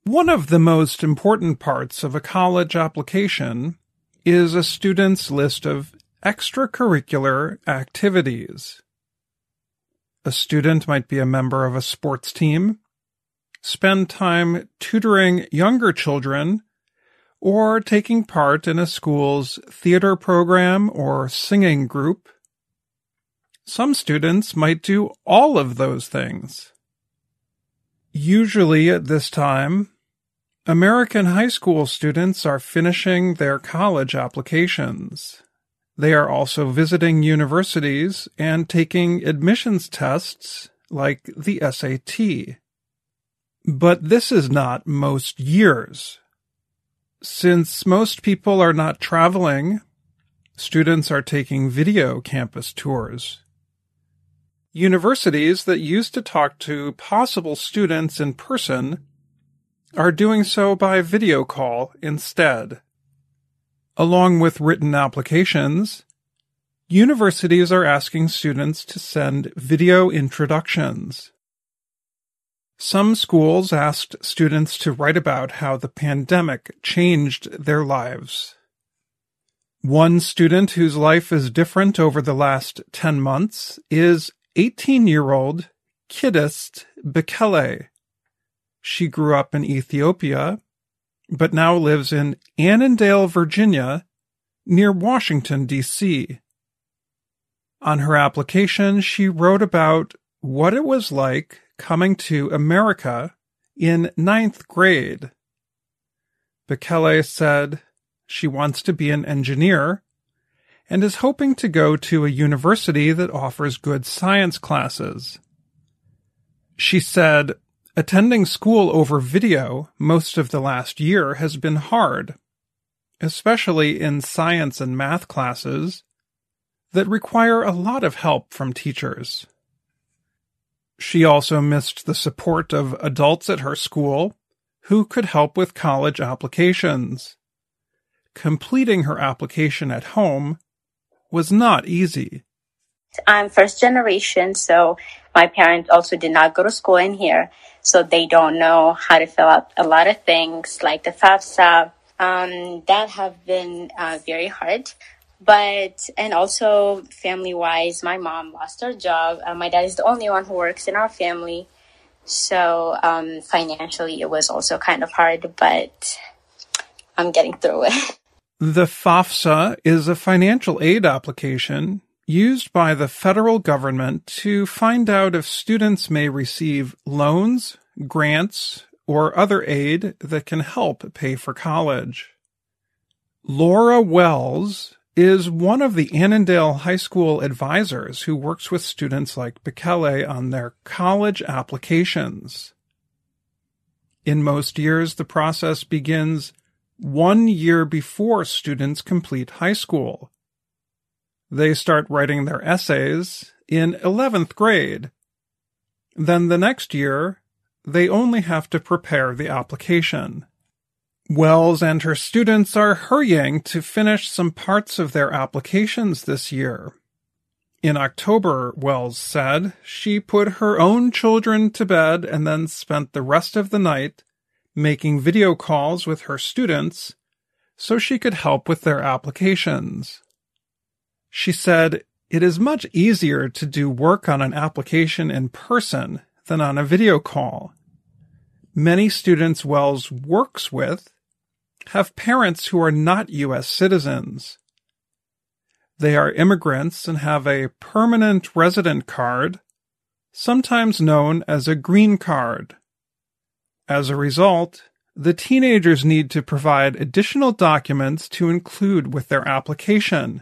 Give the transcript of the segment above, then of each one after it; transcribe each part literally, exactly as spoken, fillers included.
One of the most important parts of a college application is a student's list of extracurricular activities. A student might be a member of a sports team, spend time tutoring younger children, or taking part in a school's theater program or singing group. Some students might do all of those things. Usually at this time, American high school students are finishing their college applications. They are also visiting universities and taking admissions tests like the S A T. But this is not most years. Since most people are not traveling, students are taking video campus tours. Universities that used to talk to possible students in person are doing so by video call instead. Along with written applications, universities are asking students to send video introductions. Some schools asked students to write about how the pandemic changed their lives. One student whose life is different over the last ten months is eighteen-year-old Kidist Bekele. She grew up in Ethiopia, but now lives in Annandale, Virginia, near Washington, D C On her application, she wrote about what it was like coming to America in ninth grade. Bekele said she wants to be an engineer and is hoping to go to a university that offers good science classes. She said, attending school over video most of the last year has been hard, especially in science and math classes that require a lot of help from teachers. She also missed the support of adults at her school who could help with college applications. Completing her application at home was not easy. I'm first generation, so my parents also did not go to school in here, so they don't know how to fill out a lot of things like the FAFSA. Um, that have been uh, very hard. But, and also family-wise, my mom lost her job. Uh, my dad is the only one who works in our family. So um, financially, it was also kind of hard, but I'm getting through it. The FAFSA is a financial aid application used by the federal government to find out if students may receive loans, grants, or other aid that can help pay for college. Laura Wells is one of the Annandale High School advisors who works with students like Bekele on their college applications. In most years, the process begins one year before students complete high school. They start writing their essays in eleventh grade. Then the next year, they only have to prepare the application. Wells and her students are hurrying to finish some parts of their applications this year. In October, Wells said, she put her own children to bed and then spent the rest of the night making video calls with her students so she could help with their applications. She said, it is much easier to do work on an application in person than on a video call. Many students Wells works with have parents who are not U S citizens. They are immigrants and have a permanent resident card, sometimes known as a green card. As a result, the teenagers need to provide additional documents to include with their application.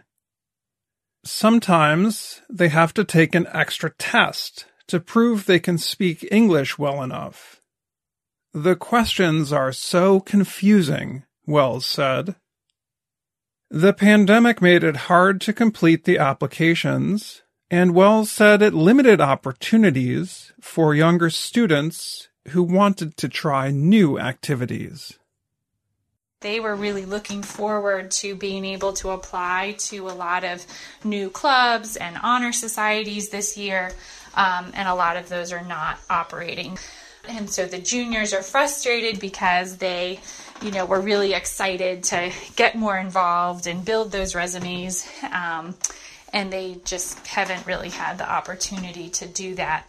Sometimes they have to take an extra test to prove they can speak English well enough. The questions are so confusing, Wells said. The pandemic made it hard to complete the applications, and Wells said it limited opportunities for younger students who wanted to try new activities. They were really looking forward to being able to apply to a lot of new clubs and honor societies this year, um, and a lot of those are not operating. And so the juniors are frustrated because they, you know, were really excited to get more involved and build those resumes. Um, and they just haven't really had the opportunity to do that.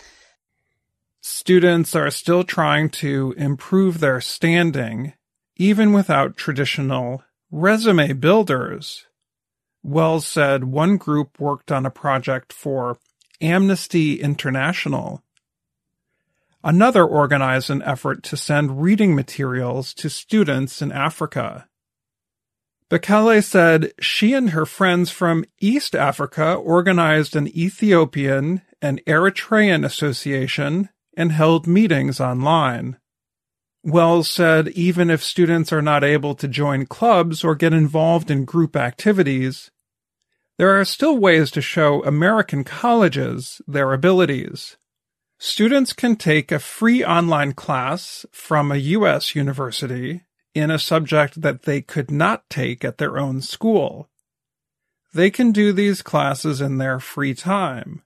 Students are still trying to improve their standing, even without traditional resume builders. Wells said one group worked on a project for Amnesty International. Another organized an effort to send reading materials to students in Africa. Bekele said she and her friends from East Africa organized an Ethiopian and Eritrean association and held meetings online. Wells said even if students are not able to join clubs or get involved in group activities, there are still ways to show American colleges their abilities. Students can take a free online class from a U S university in a subject that they could not take at their own school. They can do these classes in their free time.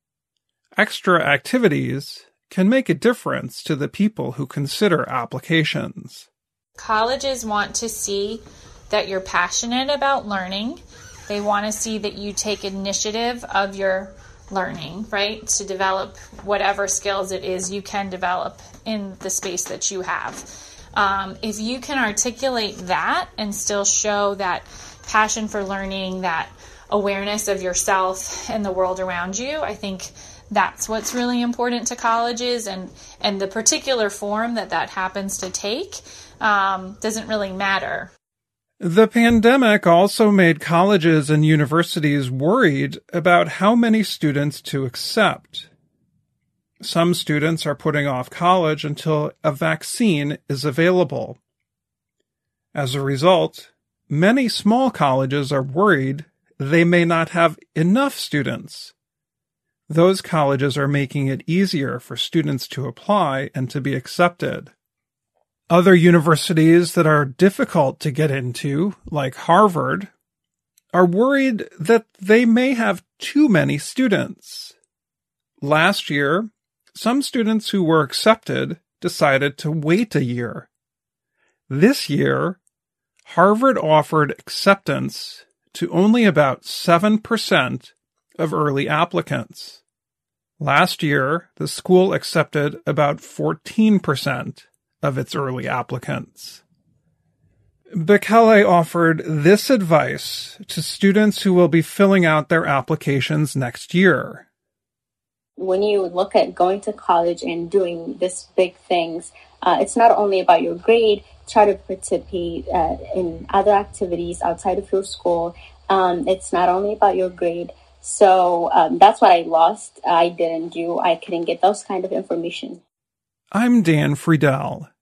Extra activities can make a difference to the people who consider applications. Colleges want to see that you're passionate about learning. They want to see that you take initiative of your learning, right, to develop whatever skills it is you can develop in the space that you have. Um, if you can articulate that and still show that passion for learning, that awareness of yourself and the world around you, I think that's what's really important to colleges, and, and the particular form that that happens to take um, doesn't really matter. The pandemic also made colleges and universities worried about how many students to accept. Some students are putting off college until a vaccine is available. As a result, many small colleges are worried they may not have enough students. Those colleges are making it easier for students to apply and to be accepted. Other universities that are difficult to get into, like Harvard, are worried that they may have too many students. Last year, some students who were accepted decided to wait a year. This year, Harvard offered acceptance to only about seven percent of early applicants. Last year, the school accepted about fourteen percent of its early applicants. Bekele offered this advice to students who will be filling out their applications next year. When you look at going to college and doing this big things, uh, it's not only about your grade. Try to participate uh, in other activities outside of your school. Um, it's not only about your grade. So um, that's what I lost. I didn't do. I couldn't get those kind of information. I'm Dan Friedel.